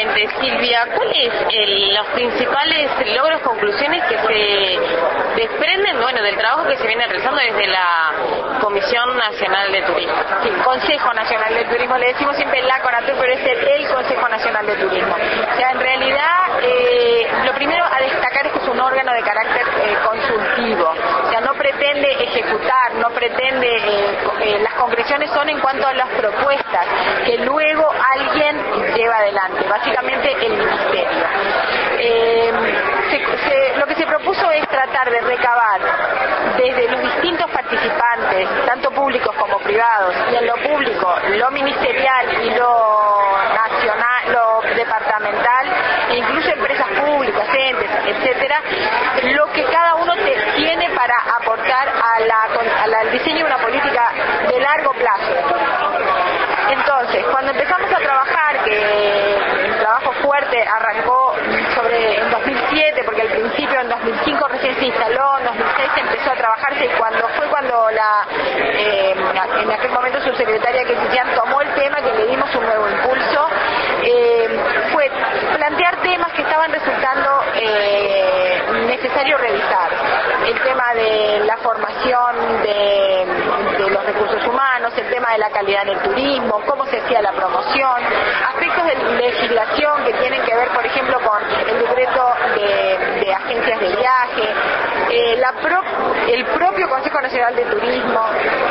Exactamente, Silvia, ¿cuáles los principales logros, conclusiones que se desprenden, bueno, del trabajo que se viene realizando desde la Comisión Nacional de Turismo? Sí, Consejo Nacional de Turismo, le decimos siempre la CONATUR, pero es el Consejo Nacional de Turismo. O sea, en realidad, lo primero a destacar es que es un órgano de carácter consultivo, o sea, no pretende ejecutar, no pretende, las concreciones son en cuanto a las propuestas que luego alguien lleva adelante, básicamente el Ministerio. Lo que se propuso es tratar de recabar desde los distintos participantes, tanto públicos como privados, y en lo público, lo ministerial y lo nacional, lo departamental, e incluso empresas públicas, entes, etcétera, lo que cada uno tiene para aportar al diseño de una política de largo plazo. Entonces, cuando empezamos a trabajar, que el trabajo fuerte arrancó en 2007, porque al principio en 2005 recién se instaló, en 2006 se empezó a trabajarse, y cuando en aquel momento subsecretaria Quintilian tomó el tema, que le dimos un nuevo impulso, fue plantear temas que estaban resultando necesario revisar. El tema de la formación de los recursos humanos, el tema de la calidad en el turismo, cómo se hacía la promoción, aspectos de legislación que tienen que ver, por ejemplo, con el decreto de agencias de viaje, el propio Consejo Nacional de Turismo,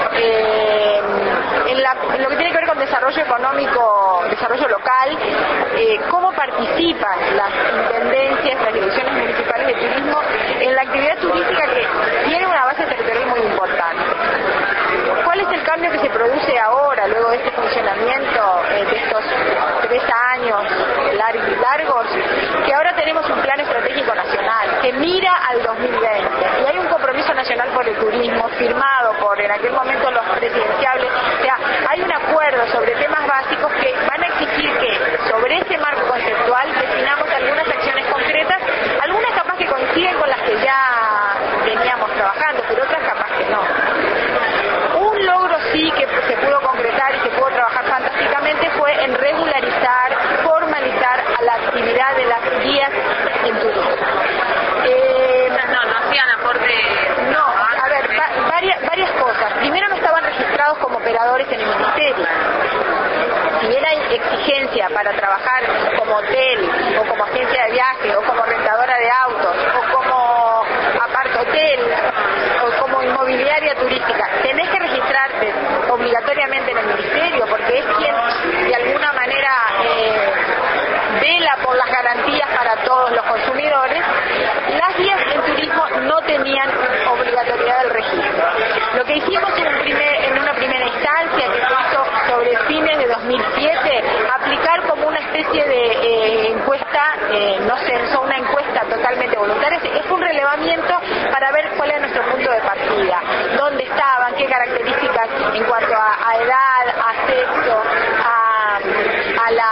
en lo que tiene que ver con desarrollo económico, desarrollo local, cómo participan las intendencias, las direcciones municipales de turismo en la actividad turística, que tiene una base territorial muy importante. ¿Cuál es el cambio que se produce ahora, luego de este funcionamiento de estos 3 años largos? Que ahora tenemos un plan estratégico nacional que mira al 2020, y hay un compromiso nacional por el turismo firmado por en aquel momento los presidenciables. O sea, hay un acuerdo sobre temas básicos que van a exigir que sobre ese marco conceptual definamos algunas acciones concretas, algunas capaz que coinciden con las que ya veníamos trabajando, pero otras capaz que no. Un logro sí que se pudo concretar y se pudo trabajar fantásticamente fue en regularizar, formalizar a la actividad de las guías en turismo. No hacían aporte. No, a ver, varias cosas. Primero, no estaban registrados como operadores en el Ministerio. Si bien hay exigencia para trabajar como hotel, o como agencia de viaje, o como rentadora de autos, o como apart-hotel, o como inmobiliaria turística, tenés que registrarte obligatoriamente en el Ministerio, porque es quien de alguna manera vela por las garantías para todos los consumidores. Las guías en turismo no tenían obligatoriedad del registro. Lo que hicimos en una primera instancia, que se hizo sobre fines de 2007, aplicar como una especie de encuesta, no censo, una encuesta totalmente voluntaria, es un relevamiento para ver cuál era nuestro punto de partida, dónde estaban, qué características en cuanto a edad, a sexo, a la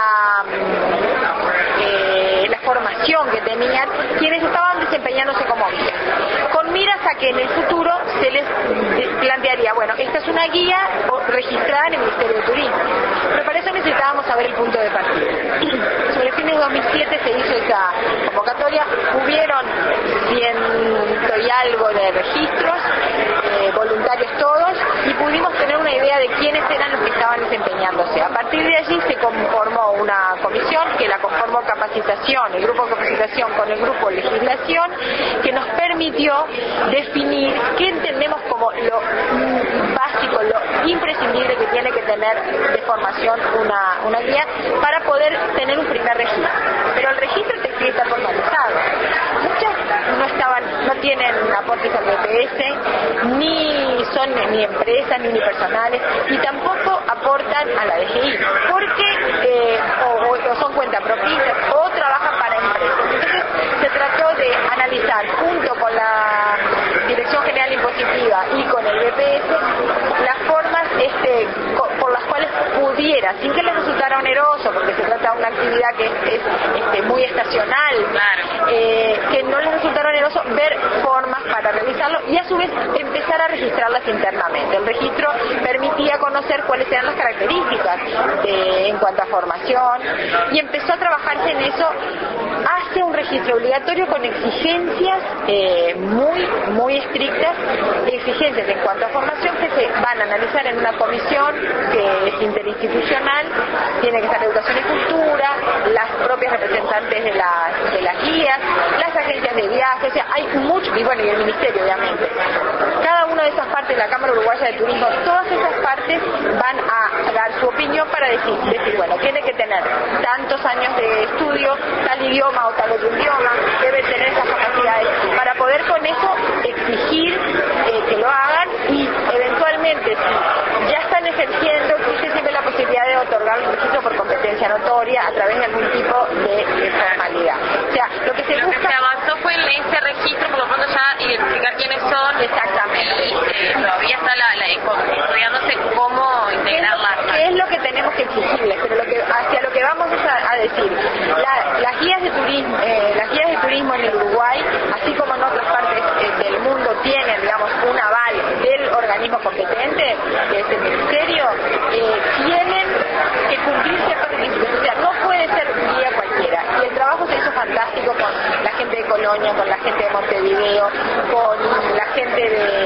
formación que tenían quienes estaban desempeñándose como guías, con miras a que en el futuro se les plantearía, bueno, esta es una guía registrada en el Ministerio de Turismo, pero para eso necesitábamos saber el punto de partida. Sobre fines de 2007 se hizo esa convocatoria, hubieron 100 y algo de registros, voluntarios todos, y pudimos tener una idea de quiénes eran los que estaban desempeñándose. A partir de allí se conformó una comisión, que la conformó capacitación, el grupo de capacitación con el grupo legislación, que nos permitió definir qué entendemos como lo básico, lo imprescindible que tiene que tener de formación una guía para poder tener un primer registro. Pero el registro tiene que estar formalizado. Muchas no tienen aportes al BPS, ni son ni empresas ni unipersonales, y tampoco aportan a la DGI, porque o son cuentapropistas o trabajan para empresas. Entonces se trató de analizar junto con la Dirección General Impositiva y con el BPS las formas por las cuales pudiera, sin que les resultara oneroso, porque se trata de una actividad que es muy estacional, claro, que no les resultara oneroso ver formas para realizarlo, y a su vez empezar a registrarlas internamente. El registro permitía conocer cuáles eran las características en cuanto a formación, y empezó a trabajarse en eso hacia un registro obligatorio con exigencias muy estrictas, exigencias en cuanto a formación que se van a analizar en una comisión que es interinstitucional. Tiene que estar Educación y Cultura, las propias representantes de las guías, las agencias de viaje, o sea, hay mucho, y bueno, y el Ministerio, obviamente. Cada una de esas partes, la Cámara Uruguaya de Turismo, todas esas partes van a dar su opinión para decir, bueno, tiene que tener tantos años de estudio, tal idioma o tal otro idioma, debe tener esas capacidades, para poder con eso exigir que lo hagan, y eventualmente, si ya están ejerciendo, existe siempre la posibilidad de otorgar un registro por competencia notoria a través de algún tipo de formalidad. O sea, lo que se busca... Lo que se avanzó fue en ese registro, por lo pronto ya identificar quiénes son. Exactamente. Y todavía está estudiándose cómo integrarlas. ¿Qué es lo que tenemos que exigirles? Pero hacia lo que vamos es a decir, las guías de turismo en el Uruguay, así como en otras partes del mundo, tienen, digamos, un aval del organismo competente, que es el Ministerio, tienen que cumplir ciertos requisitos. O sea, no puede ser un guía cualquiera. Y el trabajo se hizo fantástico con la gente de Colonia, con la gente de Montevideo, con la gente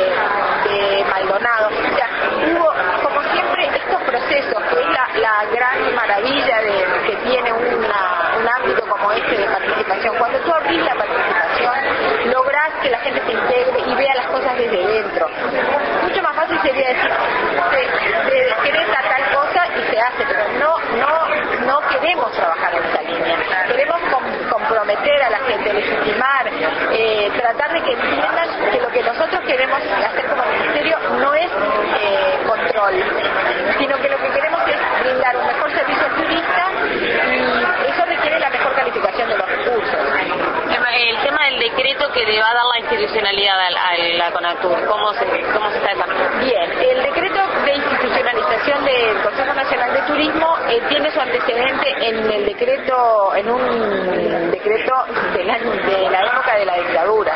de Maldonado. O sea, hubo, como siempre, estos procesos, que es la gran maravilla que tiene un ámbito como este de participación. Cuando tú abrís la participación, lográs que la gente se integre y vea las cosas desde dentro. Mucho más fácil sería decir, se decreta tal cosa y se hace, pero no queremos trabajar en esa línea. Queremos comprometer a la gente, legitimar, tratar de que entiendan que lo que nosotros queremos hacer como Ministerio no es control, sino que lo que queremos es brindar un mejor servicio al turista, y eso requiere la mejor calificación de los recursos. El tema del decreto que le va a dar la institucionalidad a la CONATUR, ¿cómo se está desarrollando? Bien, el decreto de institucionalización del Consejo Nacional de Turismo tiene su antecedente en un decreto de la época de la dictadura,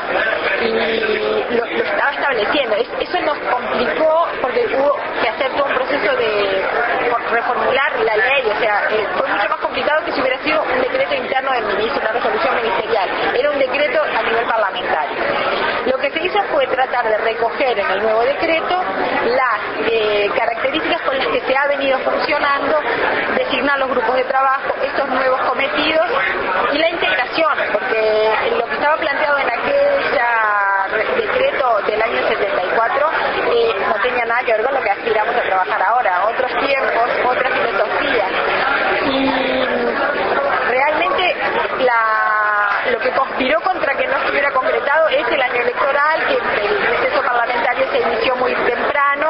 y lo estaba estableciendo. Eso nos complicó porque hubo que hacer todo un proceso de reformular la ley. O sea, fue mucho más complicado que si hubiera sido un decreto interno del ministro, una resolución ministerial. Era un decreto a nivel parlamentario. Lo que se hizo fue tratar de recoger en el nuevo decreto las características con las que se ha venido funcionando, designar los grupos de trabajo, estos nuevos cometidos y la integración, porque lo que estaba planteado en aquel decreto del año 74 no tenía nada que ver con lo que aspiramos a trabajar ahora, otros tiempos, otra filosofía. Y realmente lo que conspiró contra que no estuviera concretado es el año electoral, que el proceso parlamentario se inició muy temprano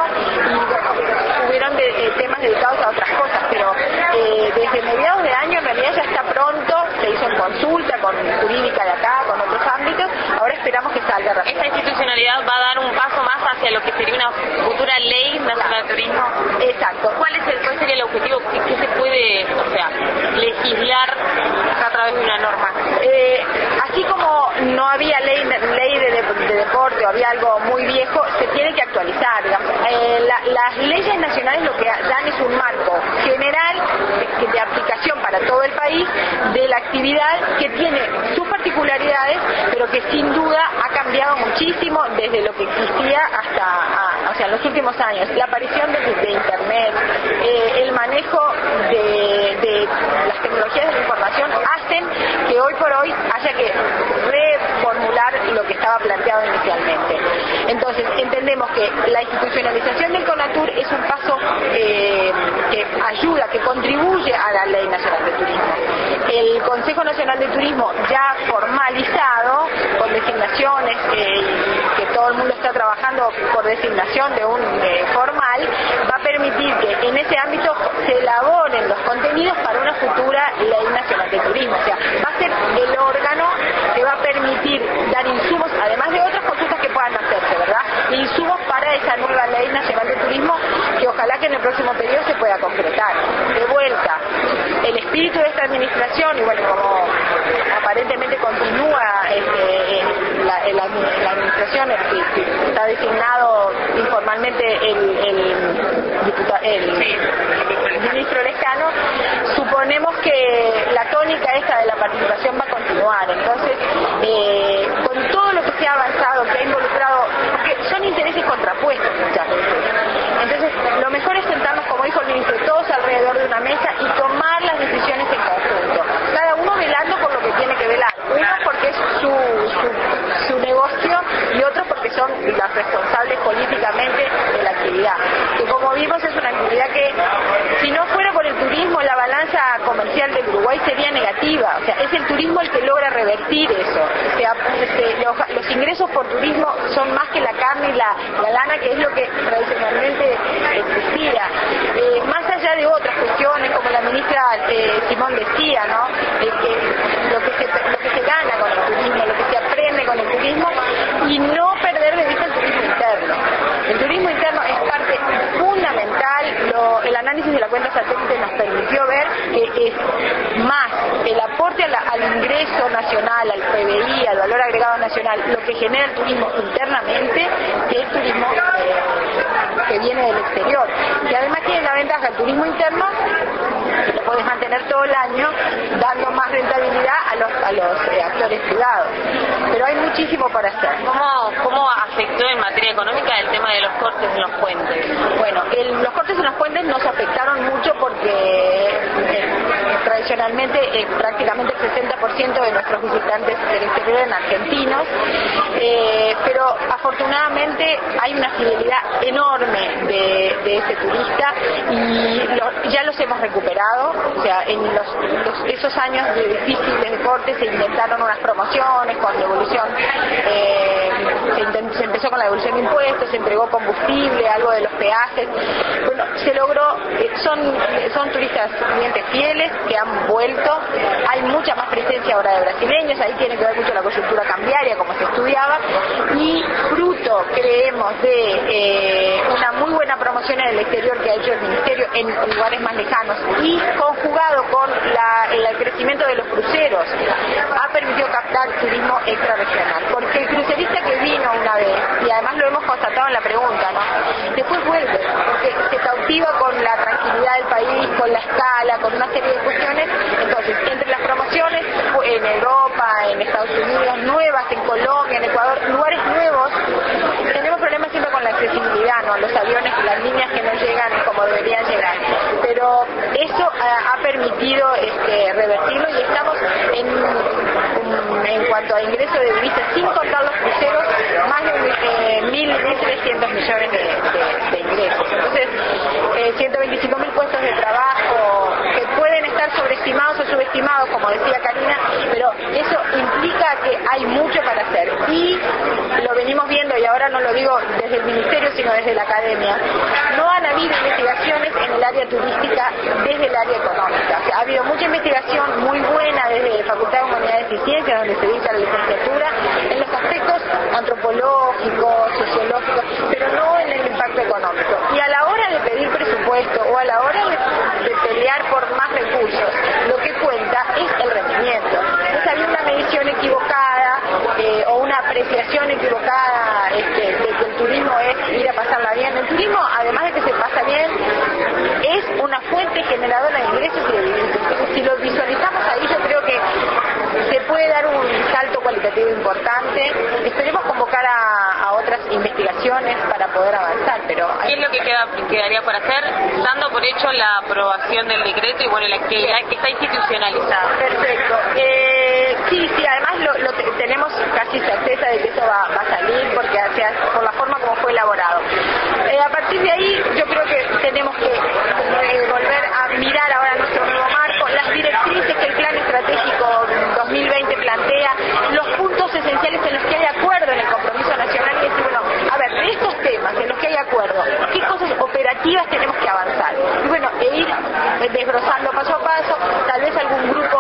y hubieron temas dedicados a otras cosas, pero desde mediados de año en realidad ya está pronto, se hizo en consulta con jurídica de acá, con otros ámbitos, ahora esperamos que salga rápido. ¿Esta institucionalidad va a dar un paso más hacia lo que sería una futura ley nacional de turismo? Exacto. ¿Cuál sería el objetivo? ¿Qué se puede, legislar a través de una norma? Así como no había ley de deporte o había algo muy viejo, se tiene que actualizar, digamos. Las leyes nacionales lo que dan es un marco general de aplicación para todo el país de la actividad, que tiene sus particularidades, pero que sin duda ha cambiado muchísimo desde lo que existía hasta en los últimos años. La aparición de Internet, el manejo de las tecnologías de la información hacen que hoy por hoy haya que reformular lo que estaba planteado inicialmente. Entonces, entendemos que la institucionalización del CONATUR es un paso que ayuda, que contribuye a la Ley Nacional de Turismo. El Consejo Nacional de Turismo, ya formalizado, con designaciones, que todo el mundo está trabajando por designación de un formal, va a permitir que en ese ámbito se elaboren los contenidos para una futura Ley Nacional de Turismo. O sea, va a ser el órgano que va a permitir dar insumos, además de otras consultas que puedan hacerse, ¿verdad? Insumos para esa nueva Ley Nacional de Turismo, que ojalá que en el próximo periodo se pueda concretar. De vuelta, el espíritu de esta administración, y bueno, como aparentemente continúa la administración que está ha designado informalmente el ministro Lescano, suponemos que la tónica esta de la participación va a continuar. Entonces, con todo lo que se ha avanzado, que ha involucrado, porque son intereses contrapuestos muchas veces. Entonces, lo mejor es sentarnos, como dijo el ministro, todos alrededor de una mesa y tomar las decisiones en conjunto. Cada uno velando por lo que tiene que velar. Uno porque es su negocio y otros porque son los responsables políticamente de la actividad. Que como vimos es una actividad que, si no fuera por el turismo, la balanza comercial del Uruguay sería negativa. O sea, es el turismo el que logra revertir eso. O sea, los ingresos por turismo son más que la carne y la lana, que es lo que tradicionalmente existía. Más allá de otras cuestiones, como la ministra Simón decía, ¿no? Lo que se gana con el turismo, lo que se aprende con el turismo, y no perder de vista el turismo interno. El turismo interno es parte fundamental. El análisis de la cuenta satélite nos permitió ver que es más el aporte al ingreso nacional, al PBI, al valor agregado nacional, lo que genera el turismo internamente, que el turismo que viene del exterior. Y además tiene la ventaja el turismo interno, que lo puedes mantener todo el año, dando más rentabilidad a los actores privados. Pero hay muchísimo por hacer. ¿Cómo afectó en materia económica el tema de los cortes en los puentes? Bueno, los cortes en los puentes nos afectaron mucho porque tradicionalmente prácticamente el 60% de nuestros visitantes del exterior eran argentinos, pero afortunadamente hay una fidelidad enorme de ese turista y ya los hemos recuperado. O sea, en esos años difíciles de corte se inventaron unas promociones con devolución, se empezó con la devolución de impuestos, se entregó combustible, algo de los peajes. Bueno, se logró, son turistas clientes fieles que han vuelto. Hay mucha más presencia ahora de brasileños, ahí tiene que ver mucho la coyuntura cambiaria, como se estudiaba, y fruto, creemos, de una muy buena promoción en el exterior que ha hecho el Ministerio en lugares más lejanos, y conjugado con el crecimiento de los cruceros, ha permitido captar turismo extrarregional. Porque el crucerista que vino una vez, y además lo hemos constatado en la pregunta, ¿no? Después vuelve, porque se cautiva con la tranquilidad del país, con la escala, con una serie de cuestiones. Entonces, entre las promociones en Europa, en Estados Unidos, nuevas en Colombia, en Ecuador, lugares nuevos, tenemos problemas siempre con la accesibilidad, ¿no? Los aviones, las líneas que no llegan como deberían llegar. Pero eso ha permitido revertirlo, y estamos en cuanto a ingreso de divisas, sin contar los cruceros, más de 1.300 millones de ingresos. Entonces, 125.000 puestos de trabajo que pueden estar sobreestimados o subestimados, como decía Karina, pero eso implica que hay mucho para hacer. Y lo venimos viendo, y ahora no lo digo desde el Ministerio, sino desde la academia, no han habido investigaciones en el área turística desde el área económica. O sea, ha habido mucha investigación muy buena desde la Facultad de Humanidades y Ciencias, donde se dicta la licenciatura, en los aspectos antropológicos, sociológicos, pero no en el impacto económico. Y a la hora de pedir presupuesto o a la hora de pelear por más recursos, lo que cuenta es el rendimiento. Entonces había una medición equivocada o una apreciación equivocada de que el turismo es ir a pasarla bien. El turismo, además de que se pasa bien, es una fuente generadora de ingresos y de divisas. Entonces, si lo visualizamos ahí, yo creo que se puede dar un salto cualitativo importante. Esperemos convocar a otras investigaciones para poder avanzar, pero ¿qué es lo que quedaría por hacer, dando por hecho la aprobación del decreto y bueno, la actividad que está institucionalizada? Perfecto. Sí, además tenemos casi certeza de que eso va a salir, porque por la forma como fue elaborado. A partir de ahí, yo creo que tenemos que volver a mirar ahora nuestro nuevo marco, las directrices que el plan estratégico 2020 plantea, los puntos esenciales en los que hay acuerdo en el compromiso nacional, y decir, bueno, a ver, de estos temas en los que hay acuerdo, ¿qué cosas operativas tenemos que avanzar? Y bueno, ir desbrozando paso a paso. Tal vez algún grupo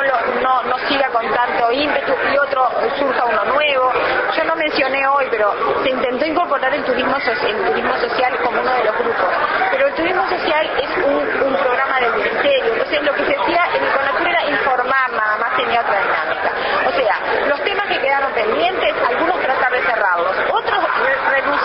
no siga con tanto ímpetu y otro surja uno nuevo. Yo no mencioné hoy, pero se intentó incorporar el turismo social como uno de los grupos. Pero el turismo social es un programa del Ministerio. Entonces lo que se hacía en el CONATUR era informar, nada más, tenía otra dinámica. O sea, los temas que quedaron pendientes, algunos tratar de cerrarlos, otros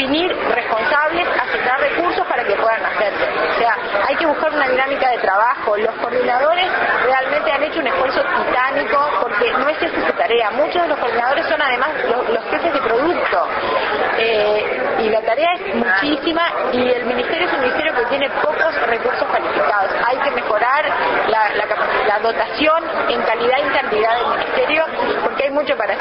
definir responsables, asignar recursos para que puedan hacerse. O sea, hay que buscar una dinámica de trabajo. Los coordinadores realmente han hecho un esfuerzo titánico porque no es esa su tarea. Muchos de los coordinadores son además los jefes de producto. Y la tarea es muchísima y el ministerio es un ministerio que tiene pocos recursos calificados. Hay que mejorar la dotación en calidad y cantidad del ministerio porque hay mucho para hacer.